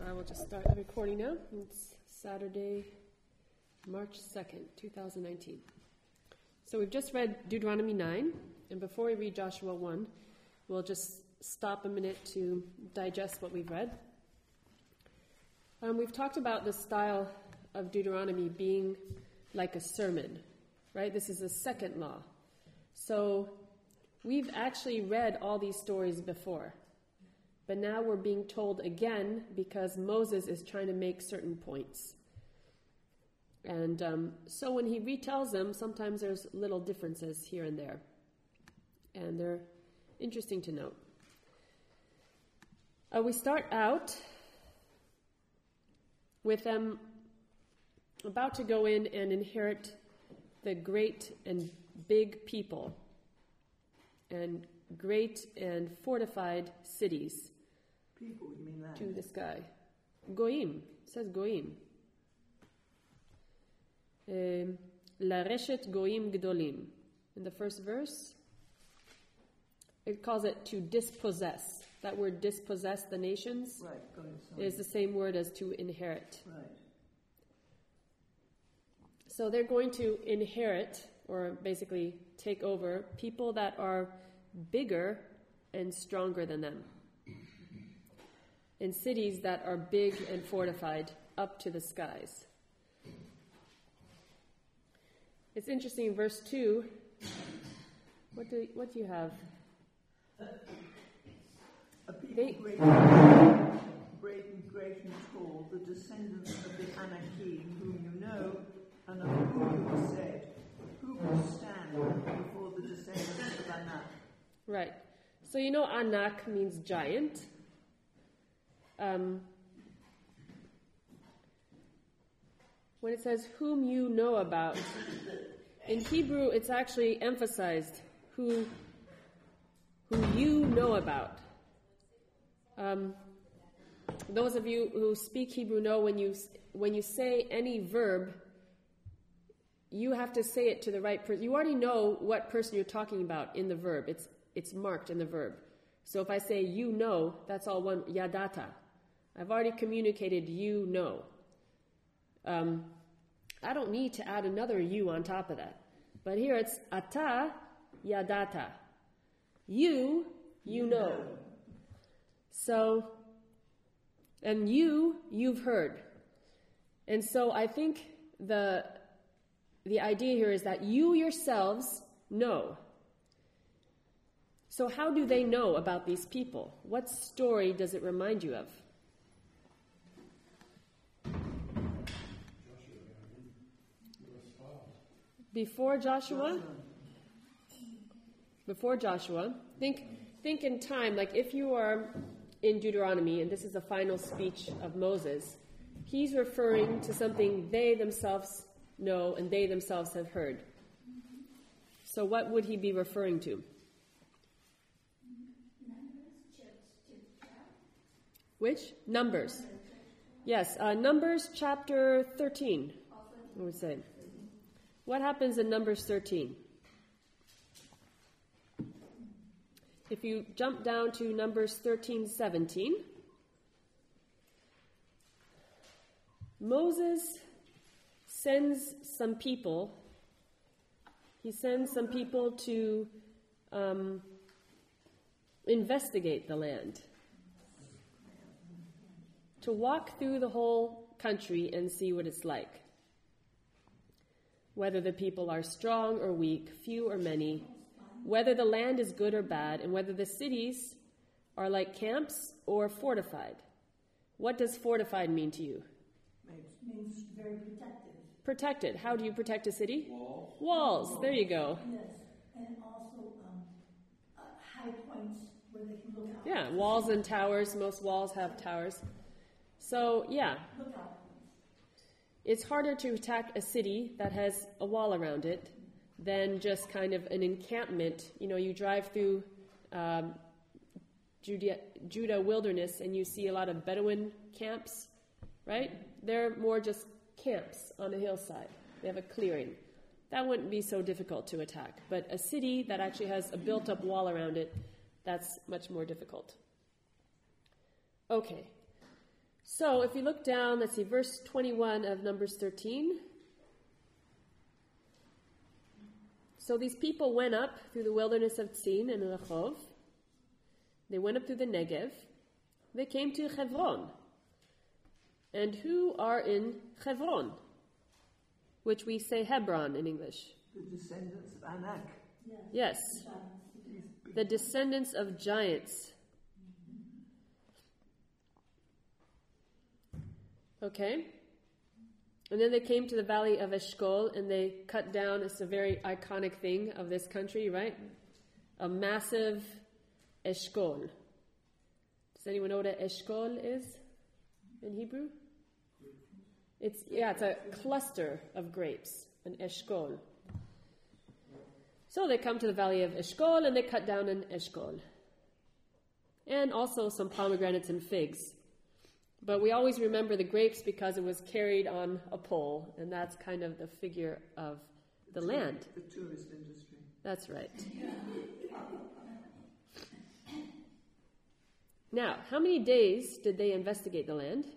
I will just start the recording now. It's Saturday, March 2nd, 2019. So we've just read Deuteronomy 9, and before we read Joshua 1, we'll just stop a minute to digest what we've read. We've talked about the style of Deuteronomy being like a sermon, right? This is the second law. So we've actually read all these stories before, but now we're being told again because Moses is trying to make certain points. And so when he retells them, sometimes there's little differences here and there. And they're interesting to note. We start out with them about to go in and inherit the great and big people and great and fortified cities. People, you mean land? To the sky. Goim. It says Goim. La reshet Goim Gdolim. In the first verse, it calls it to dispossess. That word dispossess the nations is the same word as to inherit. Right. So they're going to inherit, or basically take over, people that are bigger and stronger than them. In cities that are big and fortified up to the skies. It's interesting, in verse 2, what do you have? A people great and tall, the descendants of the Anakim, whom you know, and of whom you have said, who will stand before the descendants of Anak? Right. So you know Anak means giant. When it says whom you know about, in Hebrew it's actually emphasized who you know about. Those of you who speak Hebrew know when you say any verb, you have to say it to the right person. You already know what person you're talking about in the verb. It's marked in the verb. So if I say you know, that's all one, yadata. I've already communicated you know. I don't need to add another you on top of that. But here it's ata yadata. You know. So, and you've heard. And so I think the idea here is that you yourselves know. So how do they know about these people? What story does it remind you of? Before Joshua? Before Joshua. Think in time, like if you are in Deuteronomy, and this is the final speech of Moses, he's referring to something they themselves know and they themselves have heard. So what would he be referring to? Which? Numbers. Yes, Numbers chapter 13, I would say. What happens in Numbers 13? If you jump down to Numbers 13:17, Moses sends some people. He sends some people to investigate the land, to walk through the whole country and see what it's like. Whether the people are strong or weak, few or many, whether the land is good or bad, and whether the cities are like camps or fortified. What does fortified mean to you? It means very protected. Protected. How do you protect a city? Walls. Walls. There you go. Yes, and also high points where they can look out. Yeah, walls and towers. Most walls have towers. So, yeah. Look out. It's harder to attack a city that has a wall around it than just kind of an encampment. You know, you drive through Judah wilderness and you see a lot of Bedouin camps, right? They're more just camps on a hillside. They have a clearing. That wouldn't be so difficult to attack. But a city that actually has a built-up wall around it, that's much more difficult. Okay. So if you look down, let's see, verse 21 of Numbers 13. So these people went up through the wilderness of Tzin and Rehov. They went up through the Negev. They came to Hebron. And who are in Hebron? Which we say Hebron in English. The descendants of Anak. Yes. The descendants of giants. Okay. And then they came to the valley of Eshcol, and they cut down, it's a very iconic thing of this country, right? A massive Eshcol. Does anyone know what an Eshcol is in Hebrew? It's a cluster of grapes, an Eshcol. So they come to the valley of Eshcol, and they cut down an Eshcol. And also some pomegranates and figs. But we always remember the grapes because it was carried on a pole, and that's kind of the figure of the land. The tourist industry. That's right. Now, how many days did they investigate the land?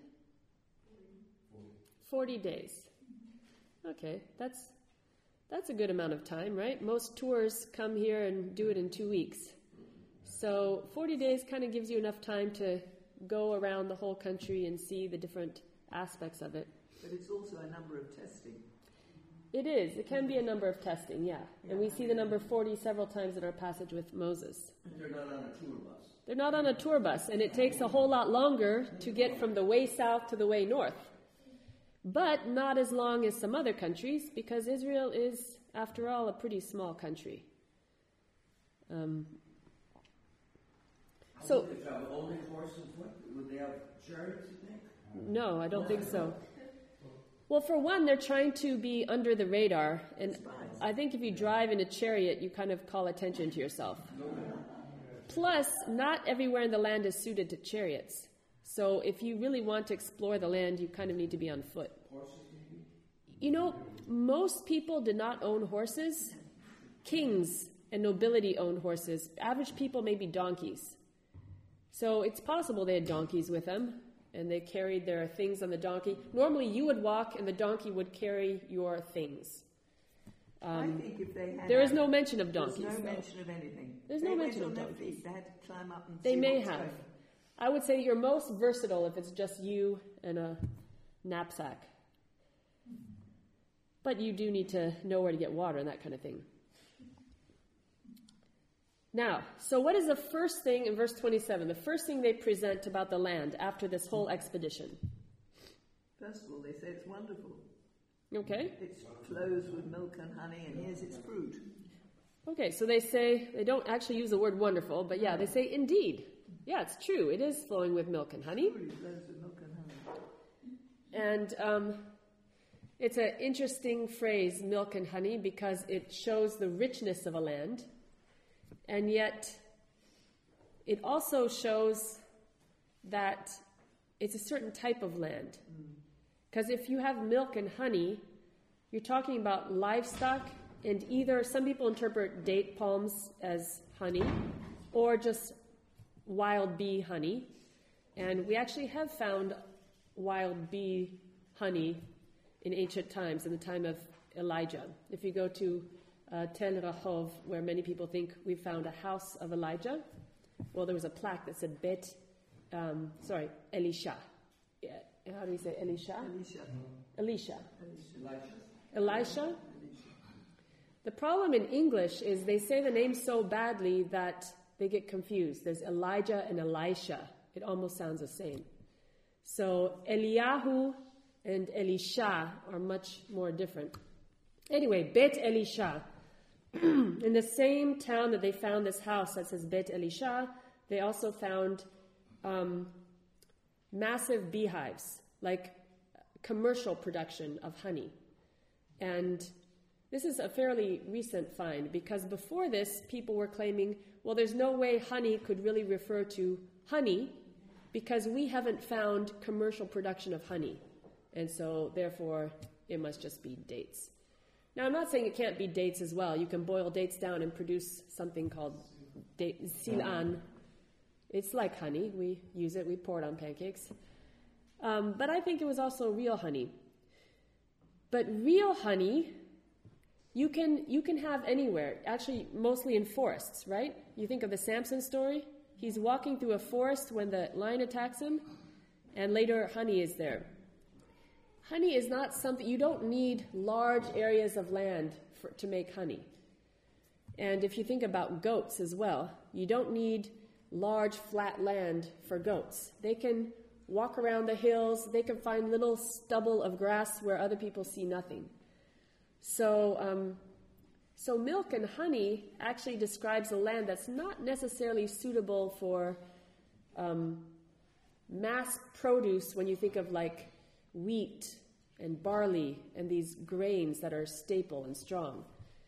40 days. Okay, that's a good amount of time, right? Most tours come here and do it in 2 weeks. So 40 days kind of gives you enough time to go around the whole country and see the different aspects of it. But it's also a number of testing. It is. It can be a number of testing, yeah. And we see the number 40 several times in our passage with Moses. They're not on a tour bus. They're not on a tour bus, and it takes a whole lot longer to get from the way south to the way north. But not as long as some other countries, because Israel is, after all, a pretty small country. So, would they travel? Only horse and foot? Would they have chariots, you think? no, I don't think so. Well, for one, they're trying to be under the radar, and I think if you drive in a chariot, you kind of call attention to yourself. Plus, not everywhere in the land is suited to chariots. So if you really want to explore the land, you kind of need to be on foot. Horses, maybe? You know, most people did not own horses. Kings and nobility owned horses. Average people maybe donkeys. So it's possible they had donkeys with them, and they carried their things on the donkey. Normally you would walk, and the donkey would carry your things. I think if they had... There is no mention of donkeys. There's no though. mention of anything. There's no mention of They went on donkeys. their feet. They had to climb up and They see may what's have. going. I would say you're most versatile if it's just you and a knapsack. But you do need to know where to get water and that kind of thing. Now, so what is the first thing in verse 27? The first thing they present about the land after this whole expedition. First of all, they say it's wonderful. Okay? It flows with milk and honey, and here's its fruit. Okay, so they don't actually use the word wonderful, but yeah, they say indeed. Yeah, it's true. It is flowing with milk and honey. It really flows with milk and honey. And it's an interesting phrase, milk and honey, because it shows the richness of a land. And yet, it also shows that it's a certain type of land. Because if you have milk and honey, you're talking about livestock, and either some people interpret date palms as honey, or just wild bee honey. And we actually have found wild bee honey in ancient times, in the time of Elijah. If you go to Tel Rehov, where many people think we found a house of Elijah, well, there was a plaque that said Elisha. Yeah, how do we say Elisha? Elisha. Elisha. The problem in English is they say the name so badly that they get confused. There's Elijah and Elisha. It almost sounds the same. So Eliyahu and Elisha are much more different. Anyway, Bet Elisha. In the same town that they found this house that says Bet Elisha, they also found massive beehives, like commercial production of honey. And this is a fairly recent find, because before this, people were claiming, well, there's no way honey could really refer to honey, because we haven't found commercial production of honey. And so, therefore, it must just be dates. Now, I'm not saying it can't be dates as well. You can boil dates down and produce something called silan. It's like honey. We use it. We pour it on pancakes. But I think it was also real honey. But real honey, you can have anywhere, actually mostly in forests, right? You think of the Samson story. He's walking through a forest when the lion attacks him, and later honey is there. Honey is not something, you don't need large areas of land to make honey. And if you think about goats as well, you don't need large flat land for goats. They can walk around the hills, they can find little stubble of grass where other people see nothing. So milk and honey actually describes a land that's not necessarily suitable for mass produce when you think of like wheat and barley and these grains that are staple and strong.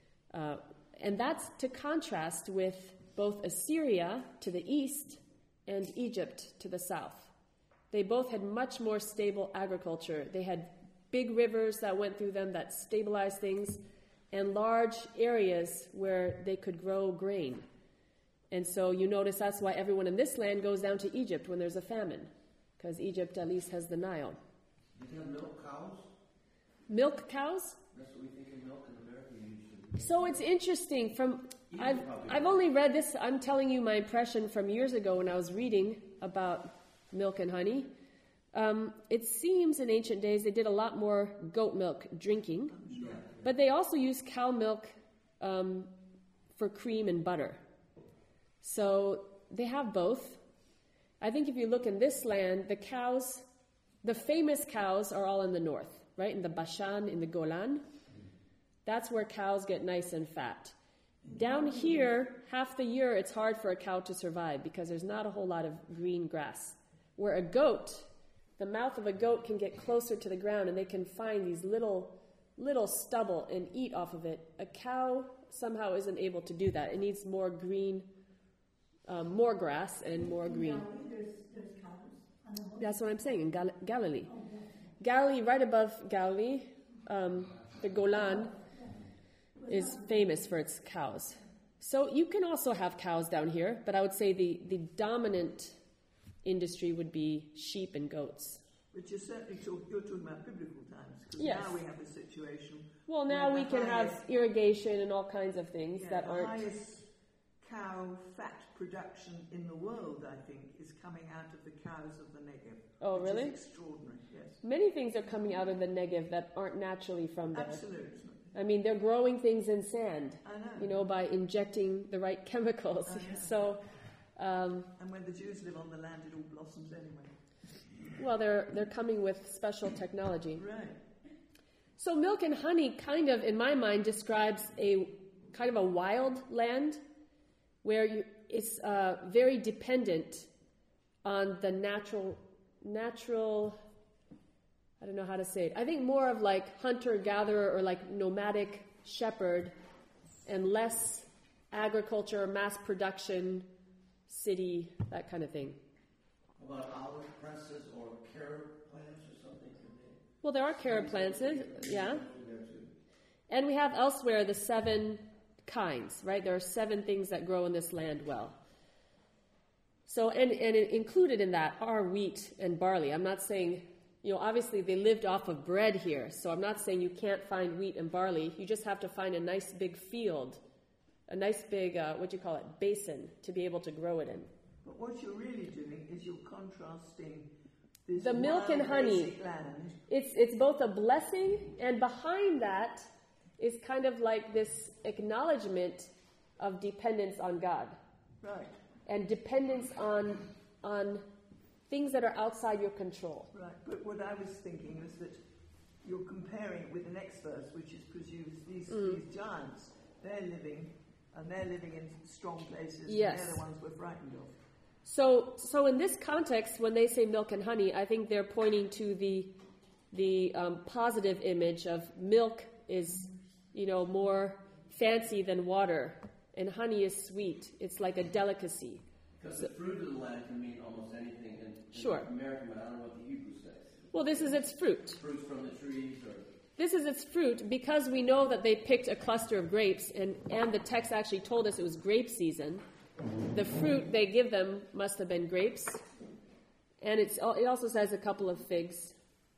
And that's to contrast with both Assyria to the east and Egypt to the south. They both had much more stable agriculture. They had big rivers that went through them that stabilized things, and large areas where they could grow grain. And so you notice that's why everyone in this land goes down to Egypt when there's a famine, because Egypt at least has the Nile. Do you have milk cows? Milk cows? That's what we think of milk in America usually. So it's interesting. I've only read this. I'm telling you my impression from years ago when I was reading about milk and honey. It seems in ancient days they did a lot more goat milk drinking, but they also used cow milk for cream and butter. So they have both. I think if you look in this land, the famous cows are all in the north, right? In the Bashan, in the Golan. That's where cows get nice and fat. Down here, half the year, it's hard for a cow to survive because there's not a whole lot of green grass. Where a goat, the mouth of a goat can get closer to the ground and they can find these little stubble and eat off of it. A cow somehow isn't able to do that. It needs more green, more grass and more green. There's cows. That's what I'm saying, in Galilee. Galilee, right above Galilee, the Golan, is famous for its cows. So you can also have cows down here, but I would say the dominant industry would be sheep and goats. But you're talking about biblical times, because Yes. now we have a situation. Well, now we can have irrigation and all kinds of things that the aren't... highest cow fat production in the world, I think, is coming out of the cows of the Negev. Oh, which really? is extraordinary, yes. Many things are coming out of the Negev that aren't naturally from there. Absolutely. I mean, they're growing things in sand, I know. by injecting the right chemicals. I know. So, and when the Jews live on the land, it all blossoms anyway. well, they're coming with special technology. Right. So milk and honey kind of, in my mind, describes a kind of a wild land where it's very dependent on the natural, I don't know how to say it. I think more of like hunter-gatherer or like nomadic shepherd and less agriculture, mass production, city, that kind of thing. About olive presses or carob plants or something? Well, there are carob plants, yeah. And we have elsewhere the 7 kinds, right? There are 7 things that grow in this land well. So, and included in that are wheat and barley. I'm not saying, obviously they lived off of bread here, so I'm not saying you can't find wheat and barley. You just have to find a nice big field, a nice big, basin to be able to grow it in. But what you're really doing is you're contrasting this The milk and honey. basic land. It's both a blessing, and behind that is kind of like this acknowledgement of dependence on God. Right. And dependence on things that are outside your control. Right, but what I was thinking was that you're comparing it with the next verse, which is presumes these giants, they're living in strong places, Yes. and they're the ones we're frightened of. So in this context, when they say milk and honey, I think they're pointing to the positive image of milk is, more fancy than water, and honey is sweet. It's like a delicacy. Because the fruit of the land can mean almost anything in Sure. American, but I don't know what the Hebrew says. Well, this is its fruit. Fruits from the trees or... This is its fruit because we know that they picked a cluster of grapes, and the text actually told us it was grape season. The fruit they give them must have been grapes, And it also says a couple of figs.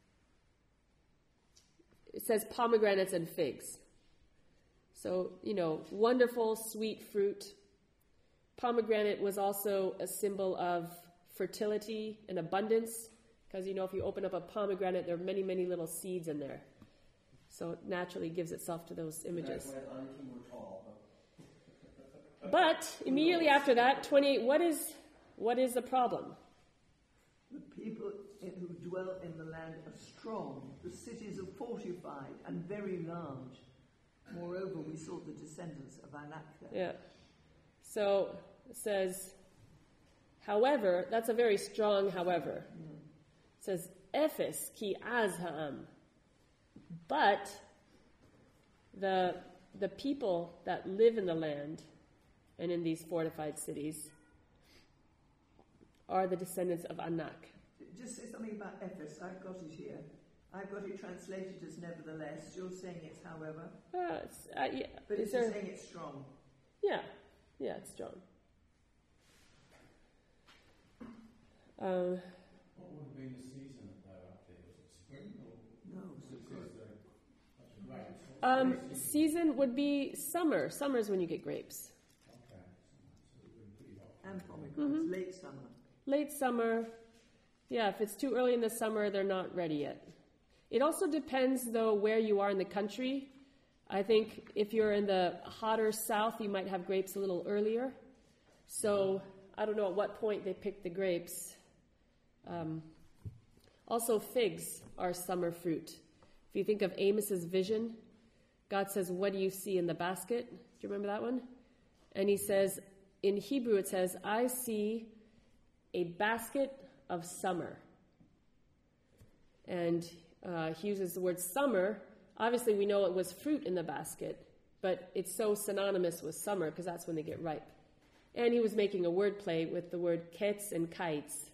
It says pomegranates and figs. So, wonderful, sweet fruit. Pomegranate was also a symbol of fertility and abundance, because, if you open up a pomegranate, there are many, many little seeds in there. So it naturally gives itself to those images. That's why Anakim were tall. But immediately after that, 28, what is the problem? The people who dwell in the land are strong. The cities are fortified and very large. Moreover, we saw the descendants of Anak there. Yeah. So it says, however, that's a very strong however. It says, Ephes ki az ha'am. But the people that live in the land and in these fortified cities are the descendants of Anak. Just say something about Ephes. I've got it here. I've got it translated as nevertheless. You're saying it's however. Yeah. But it's saying it's strong. Yeah, it's strong. What would have been the season up there? Was it spring or? No, Season would be summer. Summer is when you get grapes. Okay, so it would have been pretty hot. and pomegranates. Late summer. Late summer. Yeah, if it's too early in the summer, they're not ready yet. It also depends, though, where you are in the country. I think if you're in the hotter south, you might have grapes a little earlier. So I don't know at what point they pick the grapes. Also, figs are summer fruit. If you think of Amos's vision, God says, "What do you see in the basket?" Do you remember that one? And he says, in Hebrew it says, "I see a basket of summer." And he uses the word summer. Obviously, we know it was fruit in the basket, but it's so synonymous with summer because that's when they get ripe. And he was making a word play with the word ketz and kites.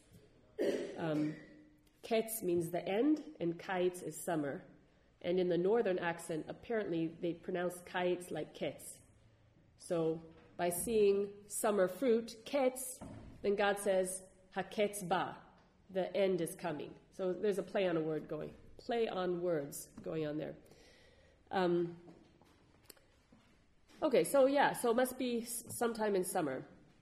Ketz means the end, and kites is summer. And in the northern accent, apparently they pronounce kites like ketz. So by seeing summer fruit, ketz, then God says, haketz ba, the end is coming. So there's a play on words going on there. Okay, so it must be sometime in summer.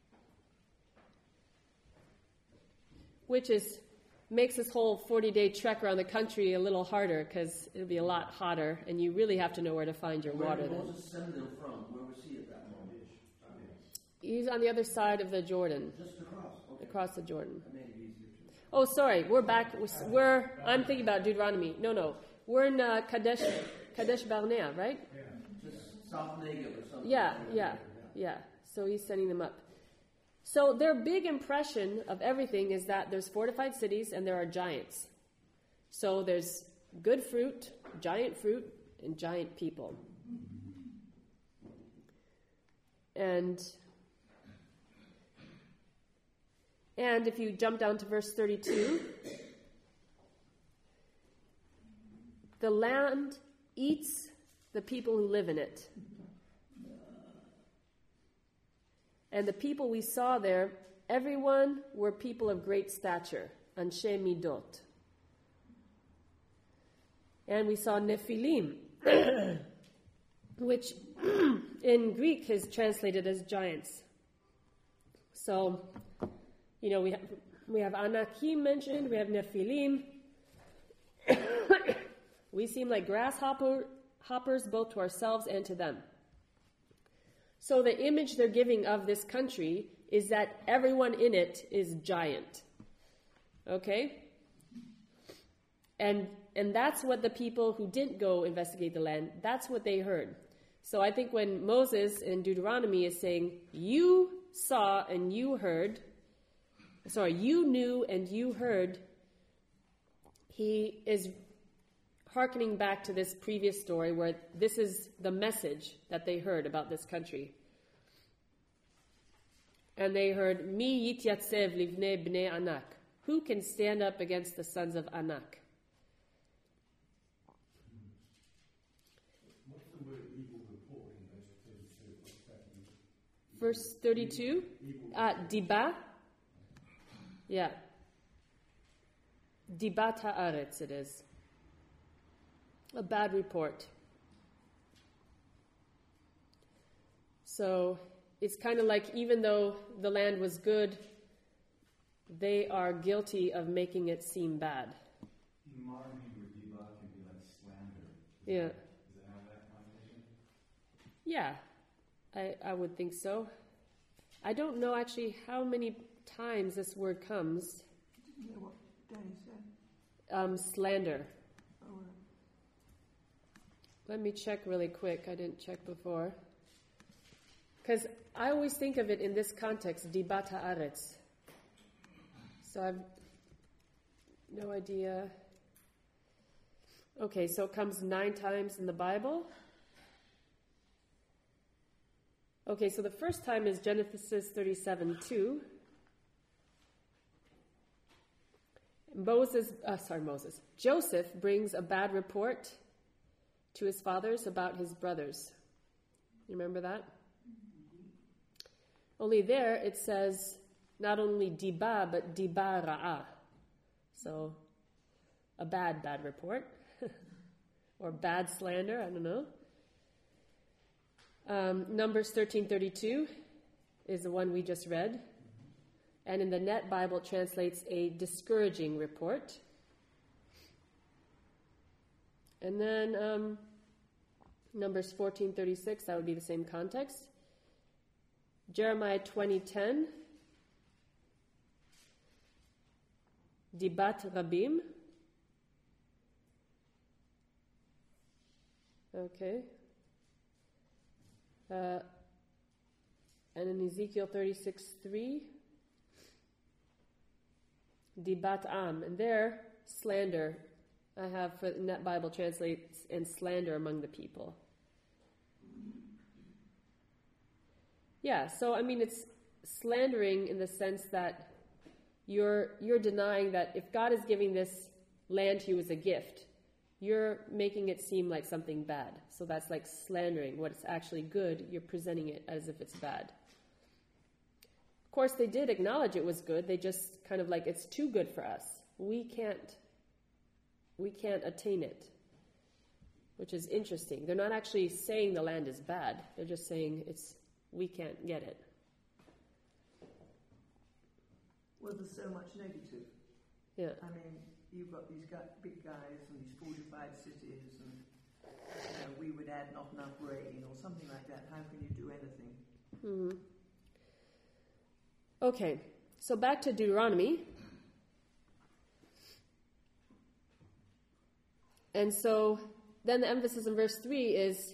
Which makes this whole 40-day trek around the country a little harder because it'll be a lot hotter, and you really have to know where to find your water then. Where did Moses send them from? Where was he at that moment? He's on the other side of the Jordan. Just across? Okay. Across the Jordan. That made it easier too. Oh, sorry, we're back. I'm thinking about Deuteronomy. No. We're in Kadesh Barnea, right? Just South Negev or something. Yeah. So he's sending them up. So their big impression of everything is that there's fortified cities and there are giants. So there's good fruit, and giant people. And if you jump down to verse 32, the land eats the people who live in it. And the people we saw there, everyone were people of great stature, anshe midot. And we saw Nephilim, which in Greek is translated as giants. So, we have Anakim mentioned, we have Nephilim. We seem like grasshoppers both to ourselves and to them. So the image they're giving of this country is that everyone in it is giant. Okay? And that's what the people who didn't go investigate the land, that's what they heard. So I think when Moses in Deuteronomy is saying, you saw and you heard, you knew and you heard, he is hearkening back to this previous story where this is the message that they heard about this country. And they heard, Mi yityatsev livnei bnei Anak. Who can stand up against the sons of Anak? What's the word evil report in verse 32? Verse 32? Diba? Yeah. Dibat ha'aretz it is. A bad report. So it's kind of like, even though the land was good, they are guilty of making it seem bad. In modern Hebrew, diba can be like slander. Yeah. Does it have that connotation? Yeah, I would think so. I don't know actually how many times this word comes. You know what Danny said? Slander. Oh, Let me check really quick. I didn't check before. Because I always think of it in this context, dibat ha'aretz. So I've no idea. Okay, so it comes 9 times in the Bible. Okay, so the first time is Genesis 37:2. Joseph brings a bad report to his fathers about his brothers. You remember that? Only there it says not only diba, but diba ra'a. So, a bad report. Or bad slander, I don't know. Numbers 13:32 is the one we just read. And in the Net Bible, it translates a discouraging report. And then Numbers 14:36, that would be the same context. Jeremiah 20:10, Dibat Rabim. Okay. And in Ezekiel 36:3, Dibat Am. And there, slander. I have for Net Bible translates and slander among the people. Yeah, so I mean it's slandering in the sense that you're denying that if God is giving this land to you as a gift, you're making it seem like something bad. So that's like slandering. What is actually good, you're presenting it as if it's bad. Of course, they did acknowledge it was good. They just kind of like, it's too good for us. We can't attain it, which is interesting. They're not actually saying the land is bad. They're just saying we can't get it. well, there's so much negative. Yeah. I mean, you've got these big guys and these fortified cities, and we would add not enough rain or something like that. How can you do anything? Mm-hmm. Okay, so back to Deuteronomy. And so then the emphasis in verse 3 is,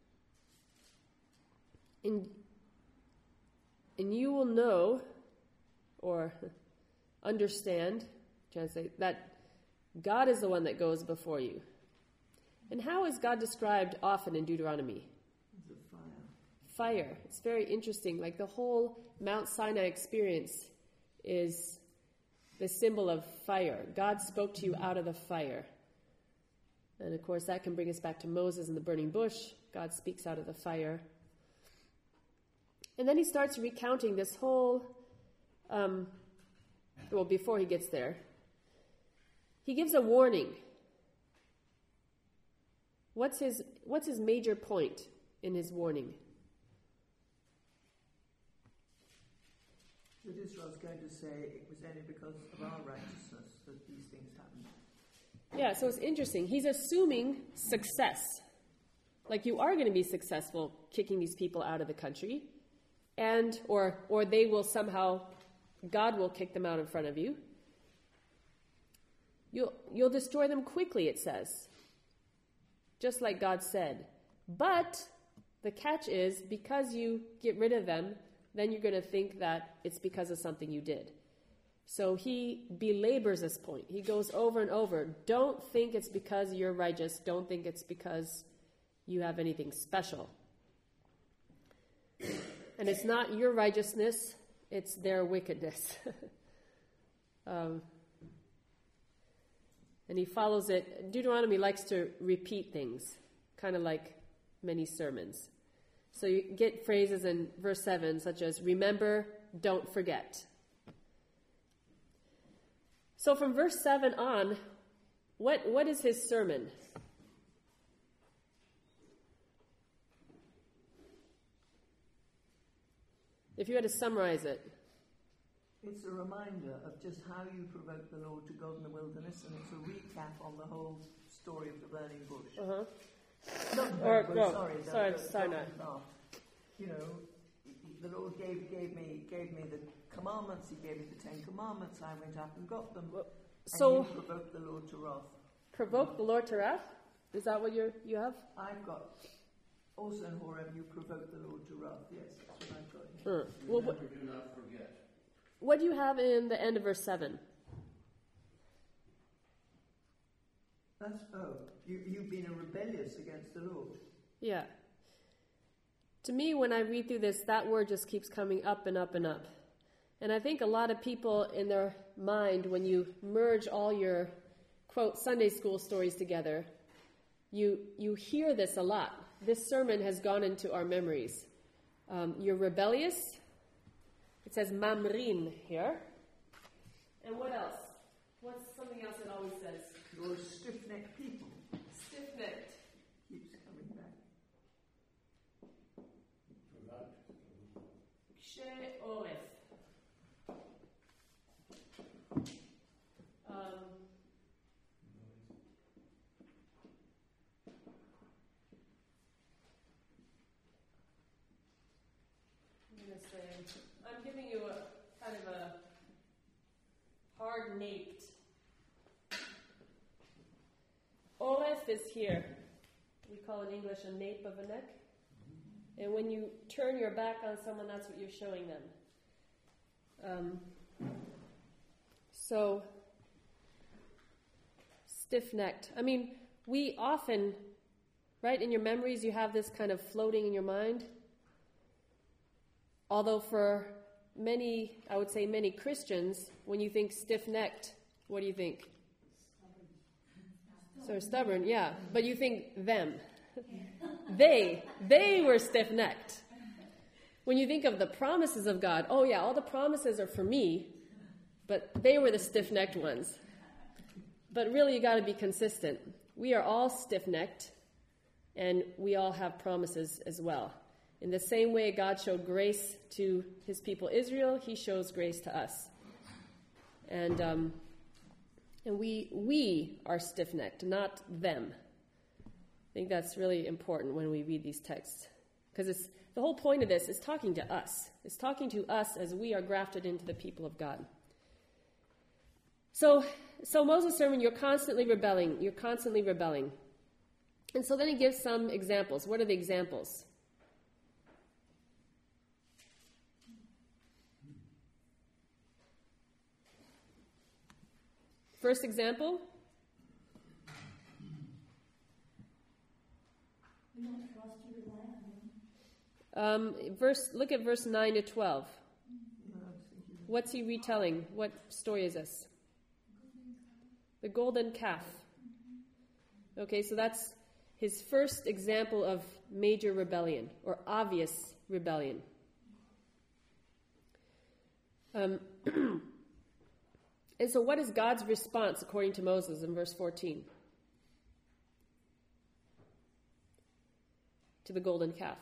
and you will know, or understand, translate, that God is the one that goes before you. And how is God described often in Deuteronomy? It's a fire. Fire. It's very interesting. Like the whole Mount Sinai experience is the symbol of fire. God spoke to you out of the fire. And of course that can bring us back to Moses and the burning bush. God speaks out of the fire. And then he starts recounting this whole, before he gets there, he gives a warning. What's his major point in his warning? That Israel's going to say it was only because of our righteousness that these things happened. Yeah, so it's interesting. He's assuming success. Like you are going to be successful kicking these people out of the country. And, or they will somehow, God will kick them out in front of you. You'll destroy them quickly, it says. Just like God said. But the catch is, because you get rid of them, then you're going to think that it's because of something you did. So he belabors this point. He goes over and over. Don't think it's because you're righteous. Don't think it's because you have anything special. And it's not your righteousness, it's their wickedness. And he follows it. Deuteronomy likes to repeat things, kind of like many sermons. So you get phrases in verse 7 such as, remember, don't forget. So from verse 7 on, what is his sermon? If you had to summarize it. It's a reminder of just how you provoked the Lord to God in the wilderness, and it's a recap on the whole story of the burning bush. Uh-huh. Not the burning bush, sorry, the golden calf. You know, the Lord gave me the commandments. He gave me the 10 commandments. I went up and got them. So and you provoked the Lord to wrath. Provoke the Lord to wrath? Is that what you have? I've got also in Horeb. You provoked the Lord to wrath. Yes, that's what I've got here. Well, Remember, do not forget. What do you have in the end of verse 7? You've been rebellious against the Lord. Yeah. To me, when I read through this, that word just keeps coming up and up and up. And I think a lot of people in their mind, when you merge all your, quote, Sunday school stories together, you hear this a lot. This sermon has gone into our memories. You're rebellious. It says mamrin here. And what else? What's something else it always says? You're a stiff-necked people. Stiff-necked. Keeps coming back. Kshe oref. I'm giving you a kind of a hard-naped. Oref is here. We call in English a nape of a neck. And when you turn your back on someone, that's what you're showing them. So, stiff-necked. I mean, we often, right, in your memories, you have this kind of floating in your mind. Although for many, I would say many Christians, when you think stiff-necked, what do you think? So stubborn, yeah. But you think them. They were stiff-necked. When you think of the promises of God, oh yeah, all the promises are for me, but they were the stiff-necked ones. But really, you got to be consistent. We are all stiff-necked, and we all have promises as well. In the same way God showed grace to his people Israel, he shows grace to us. And we are stiff-necked, not them. I think that's really important when we read these texts. Because the whole point of this is talking to us. It's talking to us as we are grafted into the people of God. So Moses' sermon, you're constantly rebelling. You're constantly rebelling. And so then he gives some examples. What are the examples? First example. We don't trust you to land. Look at verse 9 to 12. What's he retelling? What story is this? The golden calf. Okay, so that's his first example of major rebellion, or obvious rebellion. And so what is God's response according to Moses in verse 14? To the golden calf.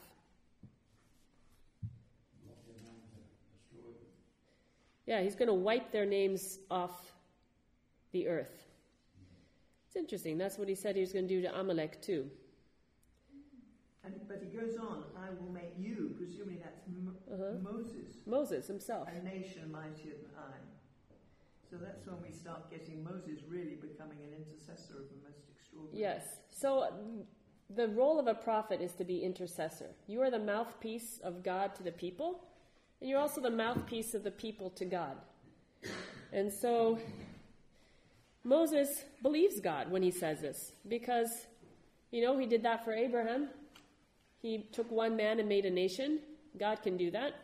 Yeah, he's going to wipe their names off the earth. It's interesting. That's what he said he was going to do to Amalek too. But he goes on, I will make you, presumably that's Moses. Moses himself. A nation mightier than I. So that's when we start getting Moses really becoming an intercessor of the most extraordinary. Yes. So the role of a prophet is to be intercessor. You are the mouthpiece of God to the people, and you're also the mouthpiece of the people to God. And so Moses believes God when he says this, because, he did that for Abraham. He took one man and made a nation. God can do that.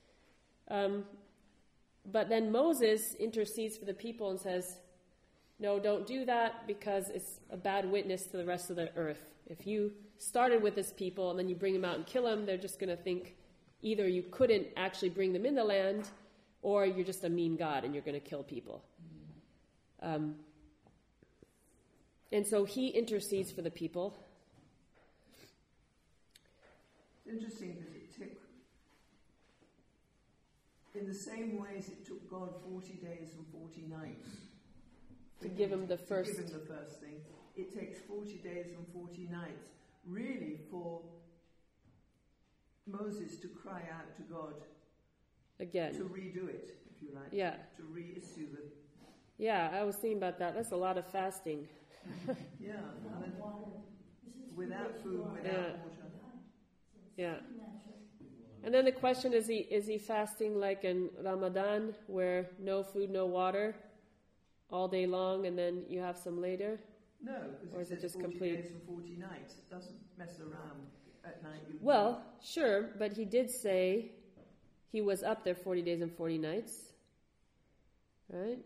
But then Moses intercedes for the people and says, no, don't do that because it's a bad witness to the rest of the earth. If you started with this people and then you bring them out and kill them, they're just going to think either you couldn't actually bring them in the land or you're just a mean God and you're going to kill people. And so he intercedes for the people. It's interesting that it took, in the same ways it took God 40 days and 40 nights To give him the first thing. It takes 40 days and 40 nights, really, for Moses to cry out to God again. to redo it, if you like. Yeah. To reissue the... Yeah, I was thinking about that. That's a lot of fasting. Yeah. Without and water. without food, without Yeah. water. Yeah. And then the question is he fasting like in Ramadan, where no food, no water, all day long, and then you have some later? No, Or because is it it says just 40 complete? days and 40 nights. It doesn't mess around at night. Well, sure, but he did say he was up there 40 days and 40 nights, right?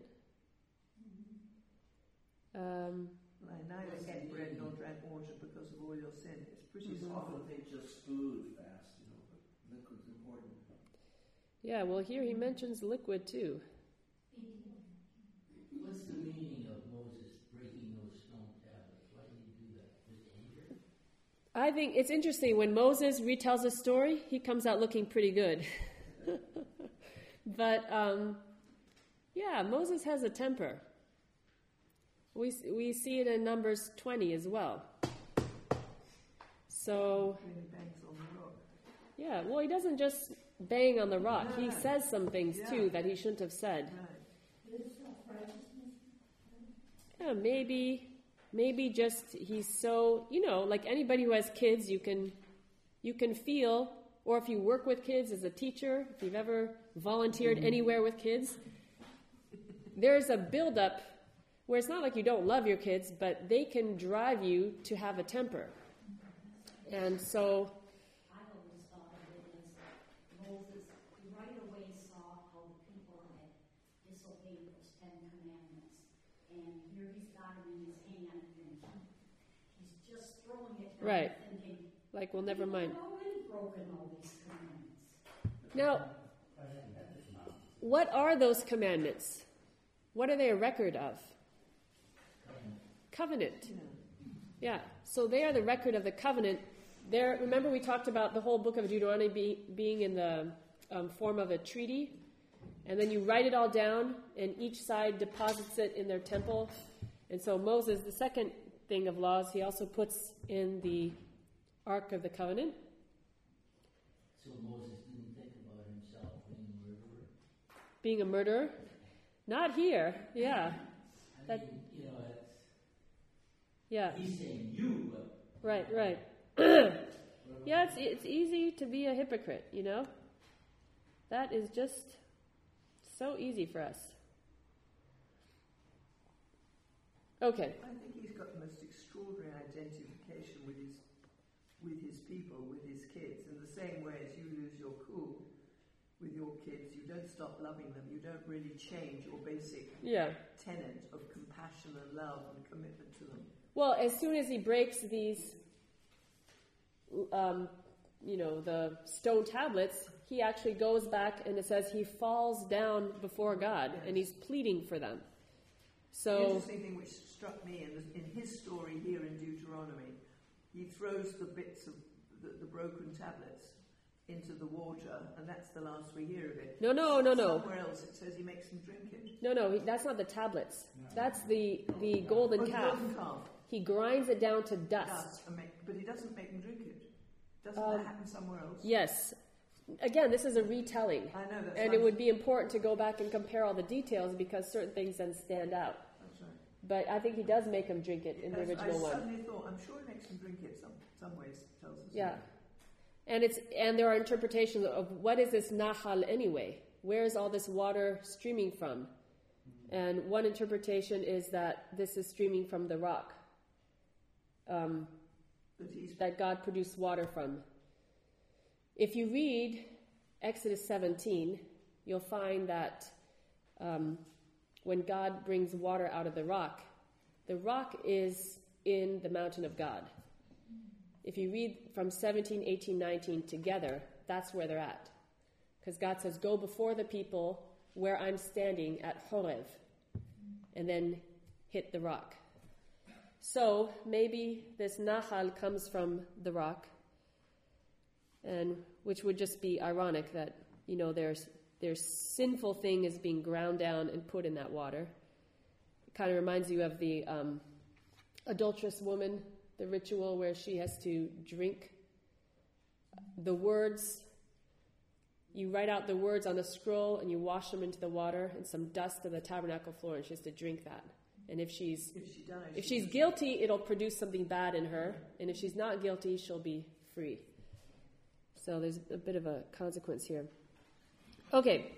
Like, neither ate bread nor drank water because of all your sin. It's pretty Often simple. they just food fast, but liquid's important. Yeah, well, here he mentions liquid too. What's the meaning of Moses breaking those stone tablets? Why did he do that? With anger? I think it's interesting, when Moses retells a story, he comes out looking pretty good. But, yeah, Moses has a temper. We see it in Numbers 20 as well. So, Really bangs on the rock. yeah, well, he doesn't just bang on the rock. He No. says some things, Yeah. too, that he shouldn't have said. Right. Is self-righteousness? Yeah, maybe just he's so, like anybody who has kids, you can feel, or if you work with kids as a teacher, if you've ever volunteered anywhere with kids, there's a buildup where it's not like you don't love your kids, but they can drive you to have a temper. And so, I always thought of it as Moses right away saw how the people had disobeyed those 10 Commandments. And here he's got it in his hand, and he's just throwing it down, Right. thinking, like, well, never mind. I've already broken all these commandments. Now, what are those commandments? What are they a record of? Covenant. Yeah, so they are the record of the covenant. There, remember we talked about the whole book of Deuteronomy being in the form of a treaty, and then you write it all down, and each side deposits it in their temple. And so Moses, the second thing of laws, he also puts in the Ark of the Covenant. So Moses didn't think about himself being a murderer? Being a murderer. Not here, yeah. I mean, it's, Yeah, he's saying you, but right. Yeah, it's easy to be a hypocrite, That is just so easy for us. Okay. I think he's got the most extraordinary identification with his people, with his kids, in the same way as you lose your cool with your kids. You don't stop loving them. You don't really change your basic tenet of compassion and love and commitment to them. Well, as soon as he breaks these, the stone tablets, he actually goes back and it says he falls down before God and he's pleading for them. The So, interesting thing which struck me in his story here in Deuteronomy, he throws the bits of the broken tablets into the water, and that's the last we hear of it. No. Somewhere else it says he makes them drink it. No, that's not the tablets. That's the golden The calf. golden calf. He grinds it down to dust. Dust, but he doesn't make them drink it. Doesn't that happen somewhere else? Yes. Again, this is a retelling. I know, that's And right. it would be important to go back and compare all the details because certain things then stand out. That's right. But I think he does make them drink it in the I original one. suddenly thought, I'm sure he makes them drink it some ways, tells us. Yeah. And there are interpretations of what is this Nahal anyway? Where is all this water streaming from? And one interpretation is that this is streaming from the rock that God produced water from. If you read Exodus 17, you'll find that when God brings water out of the rock is in the mountain of God. If you read from 17, 18, 19 together, that's where they're at. Because God says, go before the people where I'm standing at Horeb. And then hit the rock. So maybe this Nahal comes from the rock, and which would just be ironic that, their sinful thing is being ground down and put in that water. It kind of reminds you of the adulterous woman, the ritual where she has to drink the words. You write out the words on a scroll and you wash them into the water and some dust of the tabernacle floor, and she has to drink that. And if she's guilty, it'll produce something bad in her, and if she's not guilty, she'll be free. So there's a bit of a consequence here. Okay.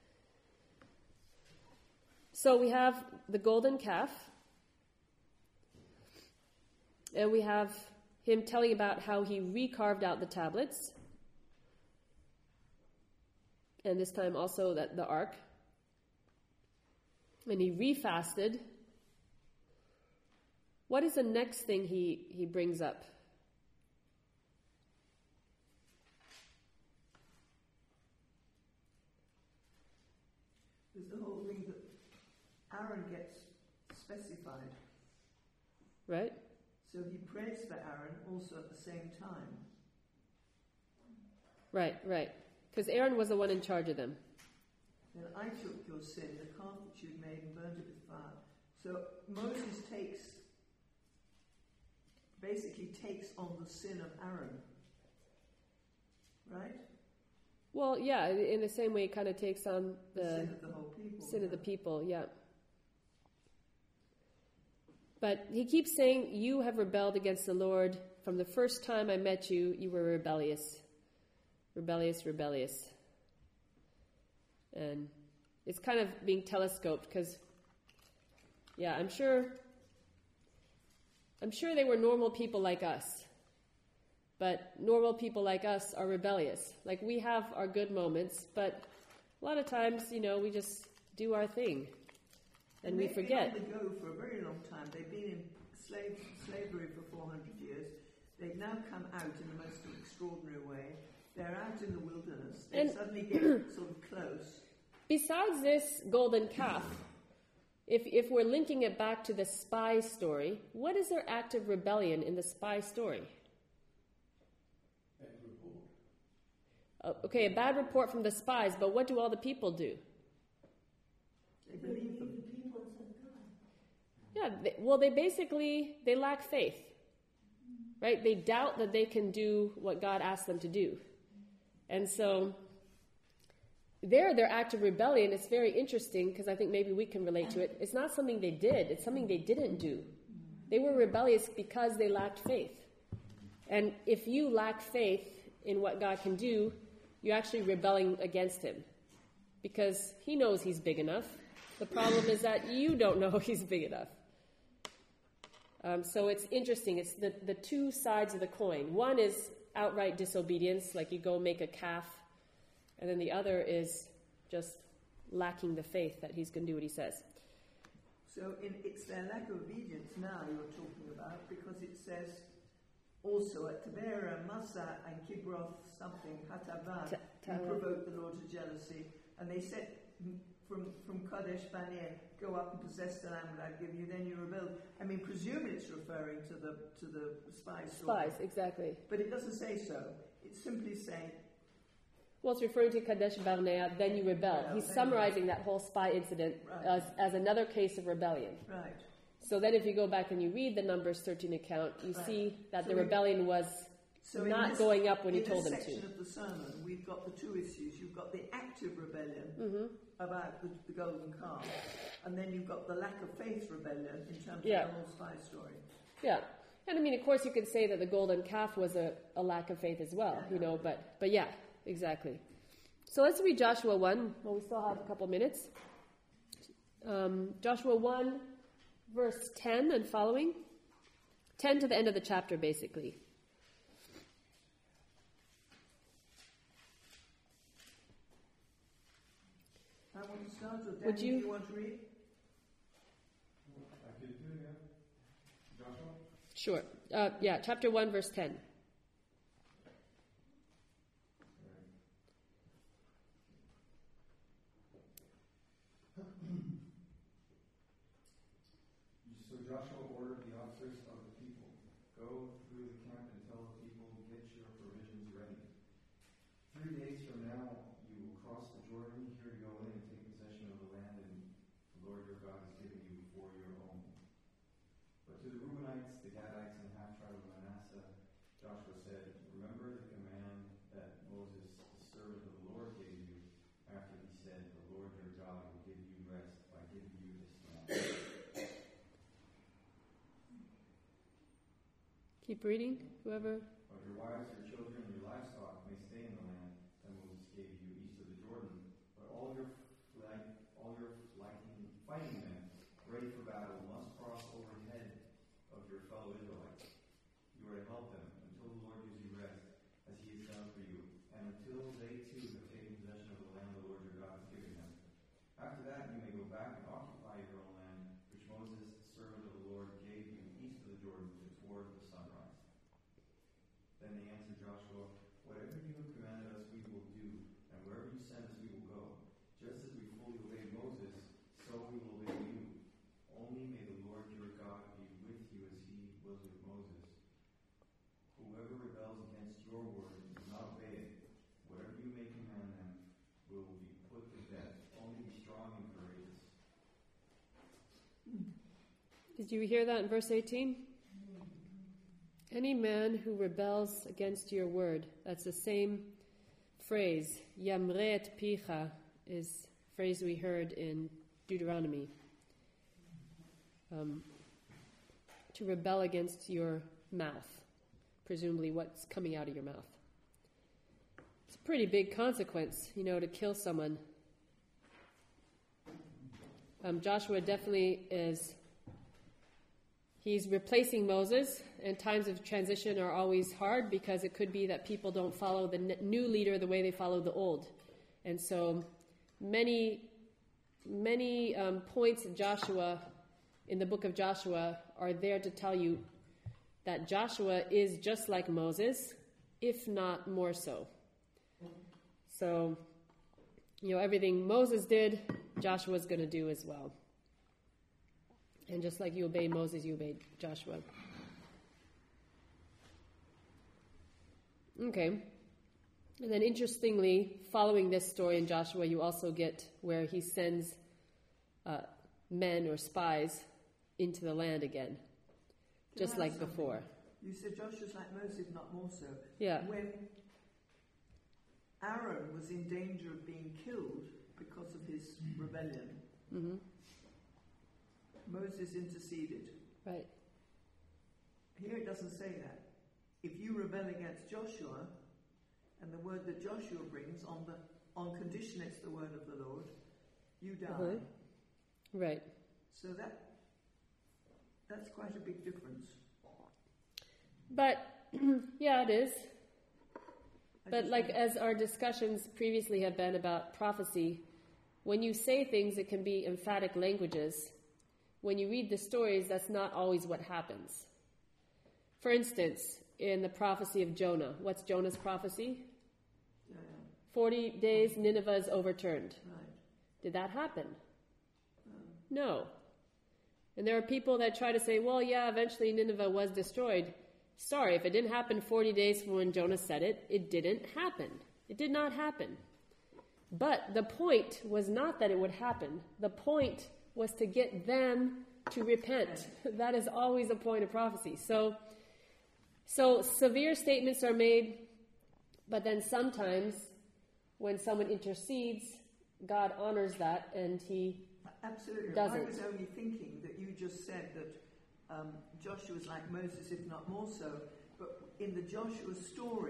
So we have the golden calf, and we have him telling about how he recarved out the tablets, and this time also the ark, and he refasted. What is the next thing he brings up? There's the whole thing that Aaron gets specified. Right? So he prays for Aaron also at the same time. Right. Because Aaron was the one in charge of them. Then I took your sin, the calf that you'd made, and burned it with fire. So Moses basically takes on the sin of Aaron. Right? Well, yeah, in the same way it kind of takes on the sin of the whole people. Sin of the people, yeah. But he keeps saying, you have rebelled against the Lord. From the first time I met you, you were rebellious. Rebellious. And it's kind of being telescoped because, yeah, I'm sure they were normal people like us. But normal people like us are rebellious. Like, we have our good moments, but a lot of times, we just do our thing. And we forget. They've been on the go for a very long time. They've been in slavery for 400 years. They've now come out in the most extraordinary way. They're out in the wilderness. They suddenly get sort of close. Besides this golden calf, if we're linking it back to the spy story, what is their act of rebellion in the spy story? Okay, a bad report from the spies, but what do all the people do? They believe them. Yeah, they lack faith, right? They doubt that they can do what God asked them to do. And so their act of rebellion is very interesting because I think maybe we can relate to it. It's not something they did, it's something they didn't do. They were rebellious because they lacked faith. And if you lack faith in what God can do, you're actually rebelling against him because he knows he's big enough. The problem is that you don't know he's big enough. So it's interesting. It's the two sides of the coin. One is outright disobedience, like you go make a calf, and then the other is just lacking the faith that he's going to do what he says. So it's their lack of obedience now you're talking about, because it says also at Taberah, Massa, and Kibroth something, Hatava, you provoked the Lord to jealousy, and they said from Kadesh Barnea, go up and possess the land that I give you, then you rebelled. I mean, presumably it's referring to the spies. Spies, exactly. But it doesn't say so. It's simply saying. Well, it's referring to Kadesh Barnea, then you rebelled. He's summarizing that whole spy incident as another case of rebellion. Right. So then if you go back and you read the Numbers 13 account, you see that the rebellion was not going up when he told them to. In this section of the sermon, we've got the two issues. You've got the active rebellion about the golden calf, and then you've got the lack of faith rebellion in terms of the whole spy story. Yeah. And I mean, of course, you could say that the golden calf was a lack of faith as well, but yeah, exactly. So let's read Joshua 1. Well, we still have a couple minutes. Joshua 1, verse 10 and following. 10 to the end of the chapter, basically. I want to start with Danny. Do you want to read? I could do, yeah. Joshua? Sure. Chapter 1, verse 10. Joshua ordered the officers of the people, "Go through the camp and tell the people, get your provisions ready. 3 days from now, you will cross the Jordan here to go in and take possession of the land and the Lord your God has given you for your own." But to the Reubenites, the Gadites, and the half-tribe of Manasseh, Joshua said, "Remember the command that Moses, the servant of the Lord, gave you after he said, 'The Lord your God will give you rest by giving you this land.'" Keep reading, whoever. "But your wives, your children, and your livestock may stay in the land that Moses gave you east of the Jordan. But all your fighting men, ready for battle, must cross overhead of your fellow Israelites. You are to help them until the Lord gives you rest, as he has done for you, and until they too have taken possession of the land the Lord your God has given them. After that you may go back and occupy your own land, which Moses, the servant of the Lord, gave you east of the Jordan toward the sunrise." Then they answered Joshua, "Whatever you have commanded us we will do, and wherever you send us we will go. Just as we fully obeyed Moses, so we will obey you. Only may the Lord your God be with you as he was with Moses. Whoever rebels against your word and does not obey it, whatever you may command them will be put to death. Only be strong and courageous." Did you hear that in verse 18? Any man who rebels against your word, that's the same phrase, Yamret picha, is a phrase we heard in Deuteronomy. To rebel against your mouth, presumably what's coming out of your mouth. It's a pretty big consequence, to kill someone. Joshua definitely he's replacing Moses, and times of transition are always hard because it could be that people don't follow the new leader the way they follow the old. And so many points in the book of Joshua, are there to tell you that Joshua is just like Moses, if not more so. So, everything Moses did, Joshua's going to do as well. And just like you obey Moses, you obey Joshua. Okay. And then interestingly, following this story in Joshua, you also get where he sends men or spies into the land again, just like before. You said Joshua's like Moses, not more so. Yeah. When Aaron was in danger of being killed because of his rebellion, Moses interceded. Right. Here it doesn't say that. If you rebel against Joshua, and the word that Joshua brings on condition it's the word of the Lord, you die. Right. So that's quite a big difference. But yeah, it is. But as our discussions previously have been about prophecy, when you say things, it can be emphatic languages. When you read the stories, that's not always what happens. For instance, in the prophecy of Jonah, what's Jonah's prophecy? 40 days, Nineveh is overturned. Right. Did that happen? No. And there are people that try to say, well, yeah, eventually Nineveh was destroyed. Sorry, if it didn't happen 40 days from when Jonah said it, it didn't happen. It did not happen. But the point was not that it would happen. The point was to get them to repent. That is always the point of prophecy. So severe statements are made, but then sometimes when someone intercedes, God honors that and he Absolutely. doesn't. I was only thinking that you just said that Joshua was like Moses, if not more so. But in the Joshua story,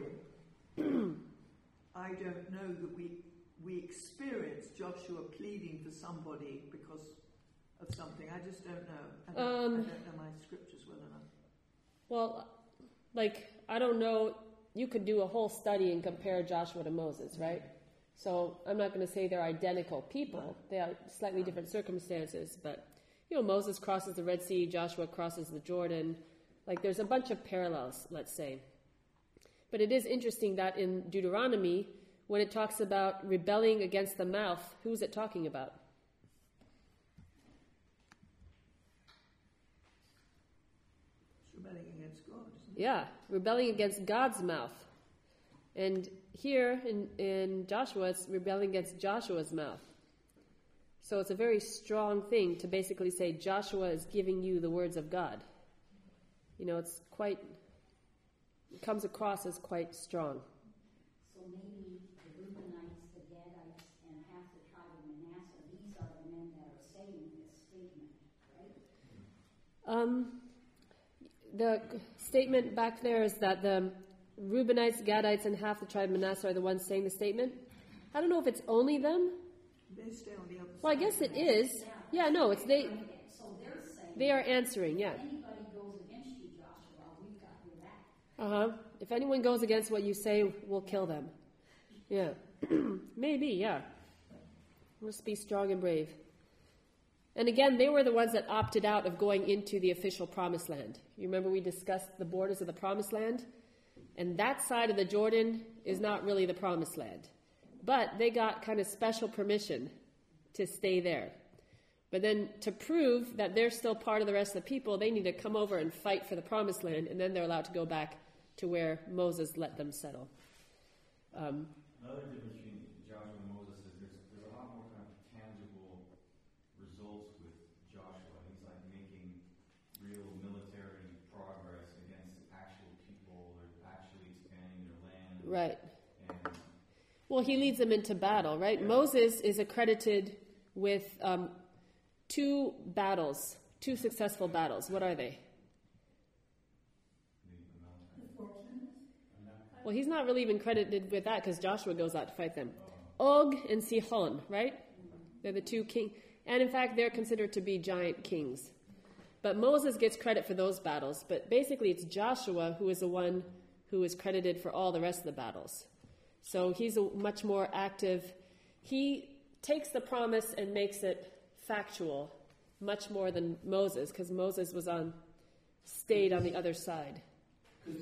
I don't know that we experience Joshua pleading for somebody because of something. I just don't know. I don't know my scriptures well enough. Well, I don't know. You could do a whole study and compare Joshua to Moses, right? So I'm not going to say they're identical people. They are slightly different circumstances. But, Moses crosses the Red Sea, Joshua crosses the Jordan. There's a bunch of parallels, let's say. But it is interesting that in Deuteronomy, when it talks about rebelling against the mouth, who's it talking about? rebelling against God, isn't it? Yeah, rebelling against God's mouth. And here in Joshua, it's rebelling against Joshua's mouth. So it's a very strong thing to basically say Joshua is giving you the words of God. You know, it comes across as quite strong. So maybe the Reubenites, the Gadites, and half the tribe of Manasseh, these are the men that are saying this statement, right? The statement back there is that the Reubenites, Gadites, and half the tribe of Manasseh are the ones saying the statement. I don't know if it's only them. They stay on the other side. Well, I guess it is. Yeah, no, it's they. So they're saying, They are answering, yeah. if anybody goes against you, Joshua, we've got your back. If anyone goes against what you say, we'll kill them. Yeah. Maybe, yeah. Must be strong and brave. And again, they were the ones that opted out of going into the official promised land. You remember we discussed the borders of the promised land? And that side of the Jordan is not really the promised land. But they got kind of special permission to stay there. But then to prove that they're still part of the rest of the people, they need to come over and fight for the promised land, and then they're allowed to go back to where Moses let them settle. Another difference between Joshua and Moses is there's a lot more kind of tangible results with Joshua. He's like making real military progress against actual people. They're actually expanding their land. Right. And Well, he leads them into battle, right? Yeah. Moses is accredited with 2 battles, 2 successful battles. What are they? Well, he's not really even credited with that because Joshua goes out to fight them. Og and Sihon, right? They're the 2 kings. And in fact, they're considered to be giant kings. But Moses gets credit for those battles. But basically, it's Joshua who is the one who is credited for all the rest of the battles. So he's a much more active. He takes the promise and makes it factual much more than Moses, because Moses stayed on the other side. Because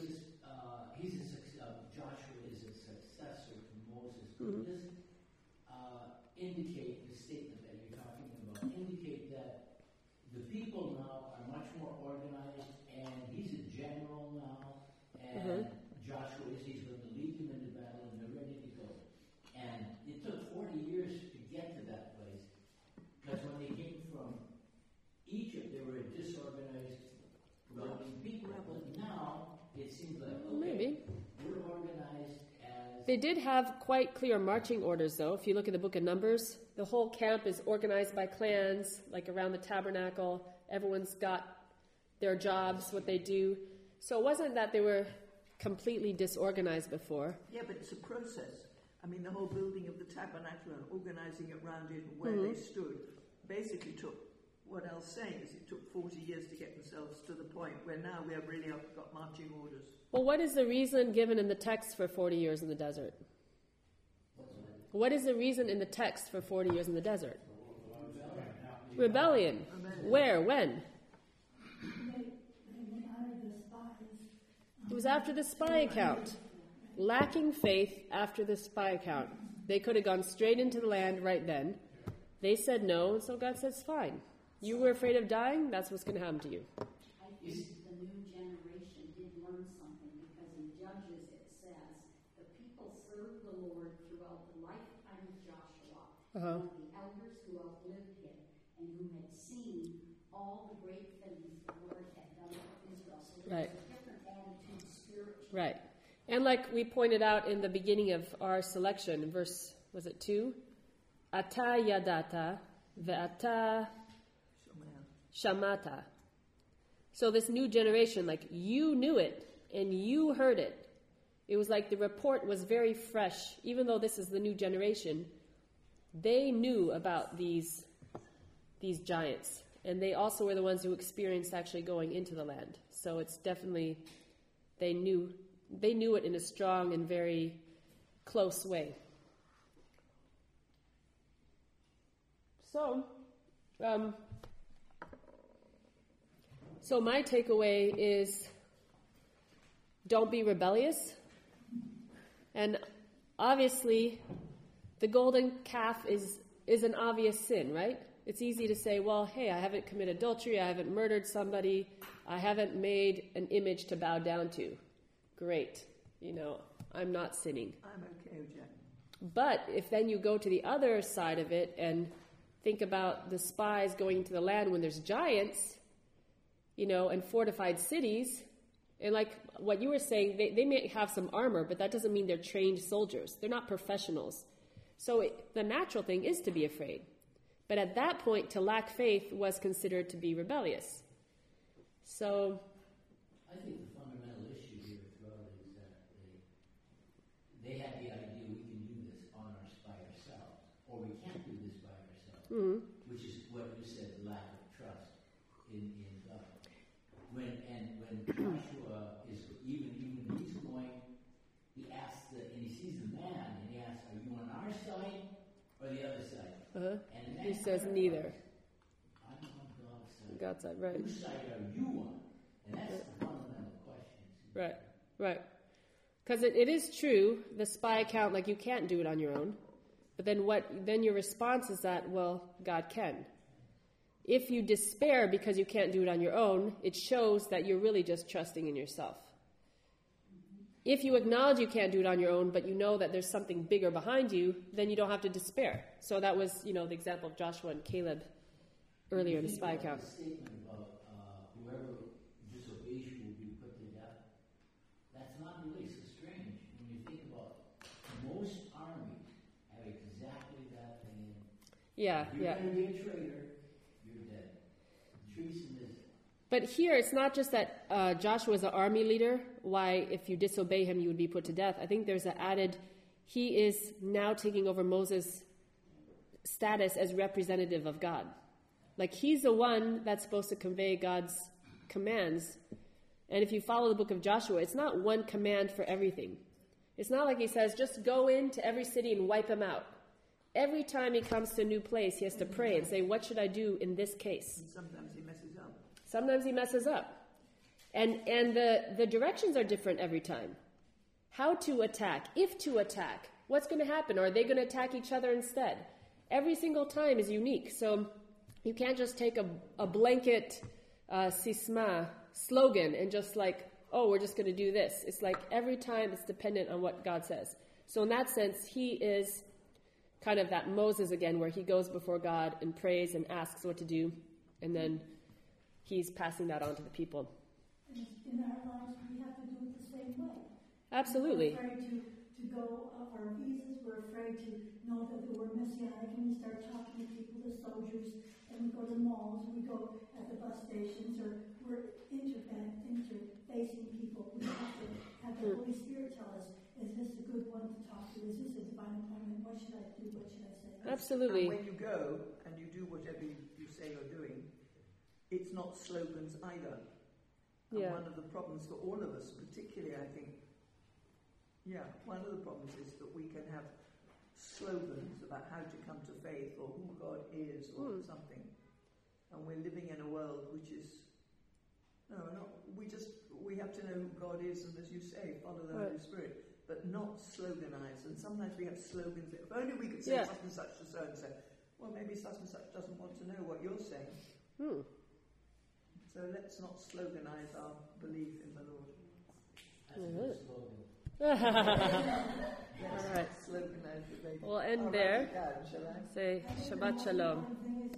Joshua is a successor to Moses. But does it indicate the statement that you're talking about? Indicate that the people now are much more organized, and he's a general now, and Joshua he's going to lead them into battle, and they're ready to go. And it took 40 years to get to that place, because when they came from Egypt, they were a disorganized, rebelling people. But now it seems like Maybe. we're organized as. They did have quite clear marching orders, though. If you look at the book of Numbers, the whole camp is organized by clans, like around the tabernacle. Everyone's got their jobs, what they do. So it wasn't that they were completely disorganized before. Yeah, but it's a process. I mean, the whole building of the tabernacle and organizing it around it and where they stood basically took, what Al's saying is it took 40 years to get themselves to the point where now we have really got marching orders. Well, what is the reason given in the text for 40 years in the desert? What is the reason in the text for 40 years in the desert? Rebellion. Where? When? It was after the spy account. Lacking faith after the spy account. They could have gone straight into the land right then. They said no, and so God says, fine. You were afraid of dying? That's what's going to happen to you. I think the new generation did learn something, because in Judges it says the people served the Lord throughout the lifetime of Joshua, and the elders who outlived him and who had seen all the great things the Lord had done for Israel. So there's a different attitude spiritually. Right. And like we pointed out in the beginning of our selection, in verse, was it 2? Ata yadata ve'ata shamata. So this new generation, like you knew it and you heard it. It was like the report was very fresh. Even though this is the new generation, they knew about these giants. And they also were the ones who experienced actually going into the land. So it's definitely, they knew it in a strong and very close way. So my takeaway is don't be rebellious. And obviously, the golden calf is an obvious sin, right? It's easy to say, well, hey, I haven't committed adultery, I haven't murdered somebody, I haven't made an image to bow down to. Great. I'm not sinning. I'm okay, Jack. But if then you go to the other side of it and think about the spies going into the land when there's giants, and fortified cities, and like what you were saying, they may have some armor, but that doesn't mean they're trained soldiers. They're not professionals. So the natural thing is to be afraid. But at that point, to lack faith was considered to be rebellious. So I think the fundamental issue here as well is that they had the idea we can do this by ourselves, or we can't do this by ourselves, which is what you said, lack of trust in God. When Joshua is even he's going, he asks and he sees the man, and he asks, "Are you on our side or the other side?" Uh-huh. And the man He says neither. I'm on God's side. God's side, right. Whose side are you on? And that's the fundamental question. Right. Because it is true, the spy account, like you can't do it on your own. But then your response is that, well, God can. If you despair because you can't do it on your own, it shows that you're really just trusting in yourself. If you acknowledge you can't do it on your own, but you know that there's something bigger behind you, then you don't have to despair. So that was, the example of Joshua and Caleb earlier in the spy account. The statement about whoever disobeys you will be put to death. That's not really so strange when you think about most armies have exactly that thing. Yeah. If you're going to be a traitor, you're dead. Treason is. But here, it's not just that Joshua is an army leader, why if you disobey him, you would be put to death. I think there's an added, he is now taking over Moses' status as representative of God. Like, he's the one that's supposed to convey God's commands. And if you follow the book of Joshua, it's not one command for everything. It's not like he says, just go into every city and wipe them out. Every time he comes to a new place, he has to pray and say, what should I do in this case? And sometimes he messes up. Sometimes he messes up. And the directions are different every time. How to attack, if to attack, what's going to happen? Are they going to attack each other instead? Every single time is unique. So you can't just take a blanket sisma slogan and just like, oh, we're just going to do this. It's like every time it's dependent on what God says. So in that sense, he is kind of that Moses again, where he goes before God and prays and asks what to do, and then he's passing that on to the people. And in our lives, we have to do it the same way. Absolutely. We're afraid to go off our visas. We're afraid to know that we're messianic, and we start talking to people, the soldiers, and we go to malls, we go at the bus stations, or we're interfacing people. We have to have the Holy Spirit tell us, is this a good one to talk to? Is this a divine appointment? What should I do? What should I say? Absolutely. And when you go and you do whatever you say you're doing, it's not slogans either. And Yeah. one of the problems for all of us, particularly I think, one of the problems is that we can have slogans about how to come to faith or who God is or something. And we're living in a world which is, we have to know who God is, and as you say, follow the Holy Spirit, but not sloganize. And sometimes we have slogans that, if only we could say such and such to so and so. Well, maybe such and such doesn't want to know what you're saying. So let's not sloganize our belief in the Lord. That's a good slogan. All right. Sloganize the baby. We'll end I'll there. write it down, shall I? Say Shabbat Shalom. One thing is